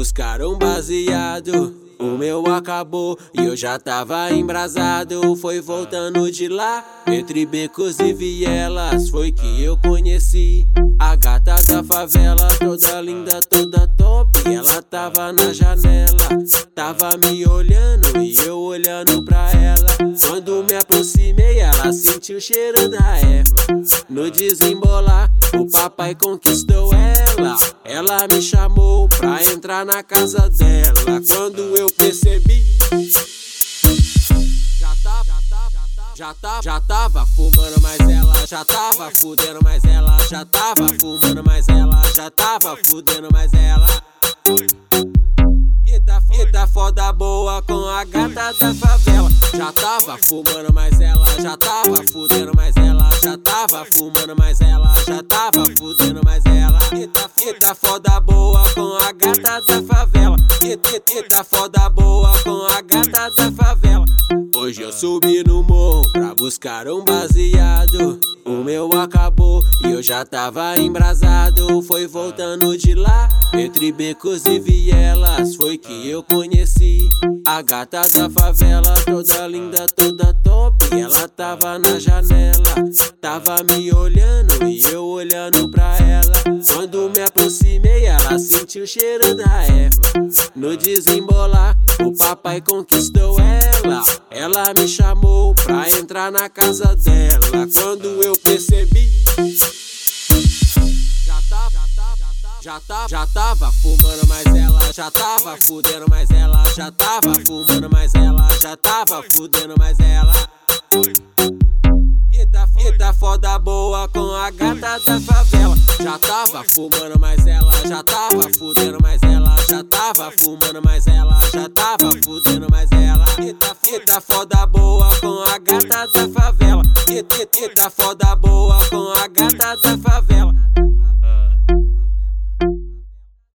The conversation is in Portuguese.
buscar um baseado. O meu acabou e eu já tava embrasado. Foi voltando de lá, entre becos e vielas, foi que eu conheci a gata da favela. Toda linda, toda top, ela tava na janela, tava me olhando e eu olhando pra ela. Quando me aproximei, ela sentiu o cheiro da erva. No desembolar, o papai conquistou ela. Ela me chamou pra entrar na casa dela. Quando eu percebi, já tava fumando, mas ela já tava fudendo, mas ela já tava fumando, mas ela já tava fudendo, mas ela. Eita foda boa com a gata da favela. Já tava fumando, mas ela já tava fudendo, mas ela já tava fumando, mas ela já tava fudendo, mas ela. Eita foda boa com a gata da favela. Eita foda boa com a gata da favela. Hoje eu subi no morro pra buscar um baseado. O meu acabou e eu já tava embrasado. Foi voltando de lá, entre becos e vielas, foi que eu conheci a gata da favela. Toda linda, toda top, ela tava na janela, tava me olhando e eu olhando pra ela. Quando me aproximei, ela sentiu o cheiro da erva. No desembolar, o papai conquistou ela. Ela me chamou pra entrar na casa dela. Quando eu percebi, já tava fumando, mas ela já tava fudendo, mas ela já tava fumando, mas ela já tava fudendo, mas ela. Eita foda boa com a gata da favela. Já tava fumando, mas ela já tava fudendo, mas ela já tava fumando, mas ela já tava fudendo, mas ela. Eita foda boa com a gata da favela. Eita foda boa com a gata da favela.